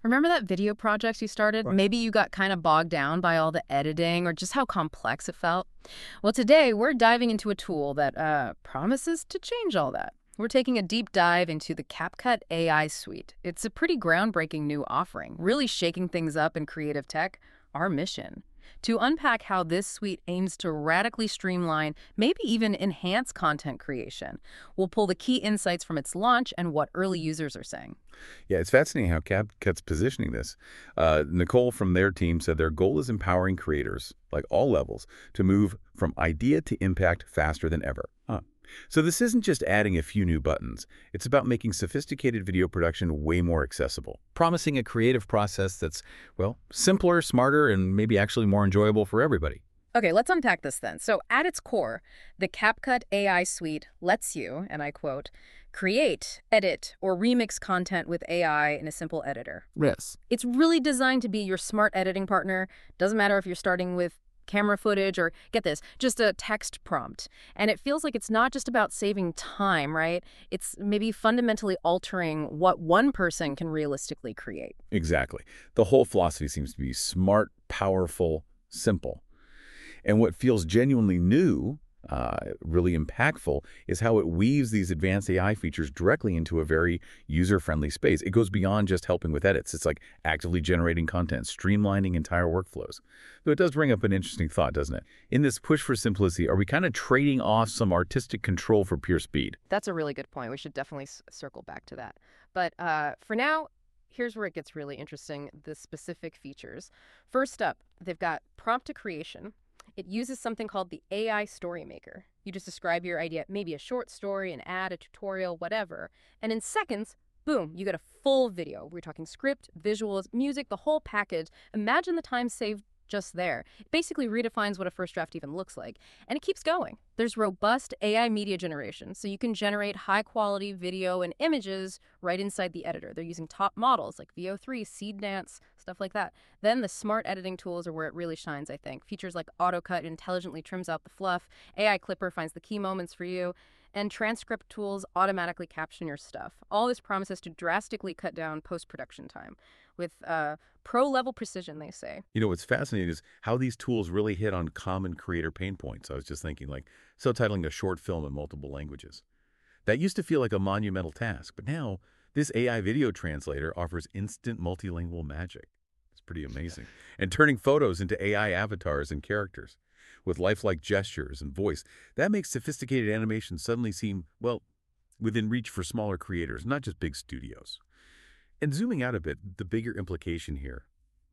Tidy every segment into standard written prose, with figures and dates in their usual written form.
Remember that video project you started? Right. Maybe you got kind of bogged down by all the editing or just how complex it felt. Well, today we're diving into a tool that promises to change all that. We're taking a deep dive into the CapCut AI suite. It's a pretty groundbreaking new offering, really shaking things up in creative tech. Our mission to unpack how this suite aims to radically streamline, maybe even enhance content creation. We'll pull the key insights from its launch and what early users are saying. Yeah, it's fascinating how CapCut's positioning this. Nicole from their team said their goal is empowering creators, like all levels, to move from idea to impact faster than ever. Huh. So this isn't just adding a few new buttons. It's about making sophisticated video production way more accessible, promising a creative process that's, well, simpler, smarter, and maybe actually more enjoyable for everybody. Okay, let's unpack this then. So, at its core, the CapCut AI suite lets you, and I quote, create, edit, or remix content with AI in a simple editor. Yes. It's really designed to be your smart editing partner. Doesn't matter if you're starting with camera footage or, get this, just a text prompt. And it feels like it's not just about saving time, right? It's maybe fundamentally altering what one person can realistically create. Exactly. The whole philosophy seems to be smart, powerful, simple. And what feels genuinely new, really impactful, is how it weaves these advanced AI features directly into a very user-friendly space. It goes beyond just helping with edits. It's like actively generating content, streamlining entire workflows. Though it does bring up an interesting thought, doesn't it? In this push for simplicity, are we kind of trading off some artistic control for pure speed? That's a really good point. We should definitely circle back to that. But for now, here's where it gets really interesting, the specific features. First up, they've got prompt to creation. It uses something called the AI Story Maker. You just describe your idea, maybe a short story, an ad, a tutorial, whatever. And in seconds, boom, you get a full video. We're talking script, visuals, music, the whole package. Imagine the time saved just there. It basically redefines what a first draft even looks like. And it keeps going. There's robust AI media generation, so you can generate high-quality video and images right inside the editor. They're using top models like VO3, Seedance, stuff like that. Then the smart editing tools are where it really shines, I think. Features like AutoCut intelligently trims out the fluff, AI Clipper finds the key moments for you, and transcript tools automatically caption your stuff. All this promises to drastically cut down post-production time with pro-level precision, they say. You know, what's fascinating is how these tools really hit on common creator pain points. I was just thinking, like, subtitling a short film in multiple languages. That used to feel like a monumental task, but now this AI video translator offers instant multilingual magic. It's pretty amazing. And turning photos into AI avatars and characters with lifelike gestures and voice. That makes sophisticated animation suddenly seem, well, within reach for smaller creators, not just big studios. And zooming out a bit, the bigger implication here,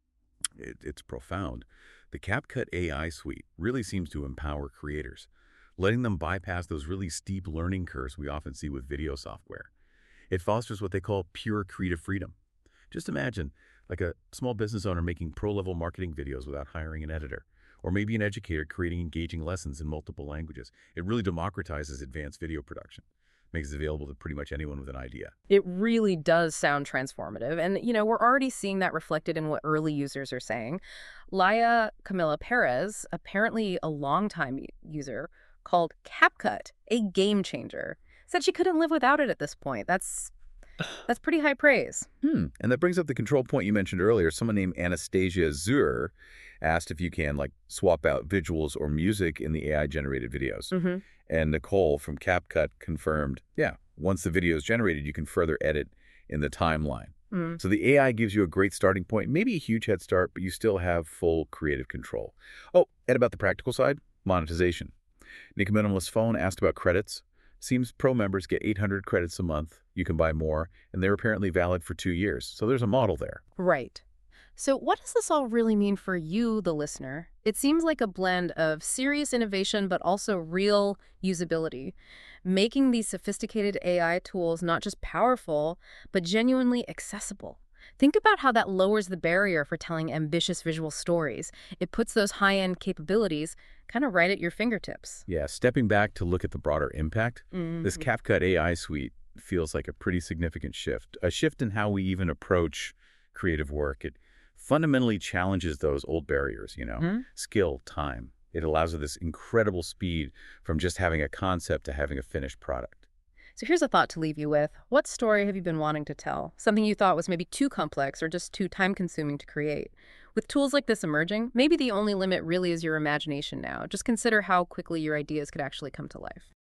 it's profound. The CapCut AI suite really seems to empower creators, letting them bypass those really steep learning curves we often see with video software. It fosters what they call pure creative freedom. Just imagine, like a small business owner making pro-level marketing videos without hiring an editor, or maybe an educator creating engaging lessons in multiple languages. It really democratizes advanced video production, makes it available to pretty much anyone with an idea. It really does sound transformative. And, we're already seeing that reflected in what early users are saying. Laia Camila Perez, apparently a longtime user, called CapCut a game changer. Said she couldn't live without it at this point. That's pretty high praise. And that brings up the control point you mentioned earlier. Someone named Anastasia Zur asked if you can, like, swap out visuals or music in the AI-generated videos. Mm-hmm. And Nicole from CapCut confirmed, yeah, once the video is generated, you can further edit in the timeline. Mm. So the AI gives you a great starting point, maybe a huge head start, but you still have full creative control. Oh, and about the practical side, monetization. Nick Minimalist Phone asked about credits. Seems Pro members get 800 credits a month. You can buy more, and they're apparently valid for 2 years. So there's a model there. Right. So what does this all really mean for you, the listener? It seems like a blend of serious innovation but also real usability, making these sophisticated AI tools not just powerful, but genuinely accessible. Think about how that lowers the barrier for telling ambitious visual stories. It puts those high-end capabilities kind of right at your fingertips. Yeah, stepping back to look at the broader impact, this Mhm. CapCut AI suite feels like a pretty significant shift, a shift in how we even approach creative work. It fundamentally challenges those old barriers, Mhm. skill, time. It allows this incredible speed from just having a concept to having a finished product. So here's a thought to leave you with. What story have you been wanting to tell? Something you thought was maybe too complex or just too time-consuming to create? With tools like this emerging, maybe the only limit really is your imagination now. Just consider how quickly your ideas could actually come to life.